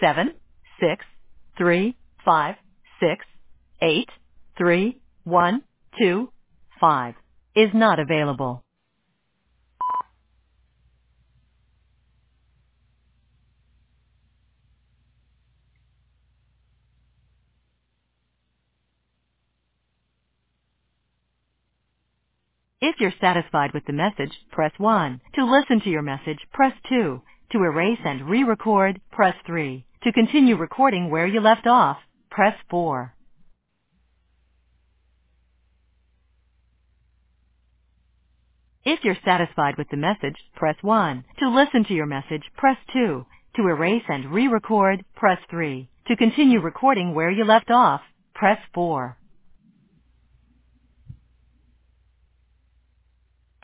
763568312 is not available. If you're satisfied with the message, press 1. To listen to your message, press 2. To erase and re-record, press 3. To continue recording where you left off, press 4. If you're satisfied with the message, press 1. To listen to your message, press 2. To erase and re-record, press 3. To continue recording where you left off, press 4.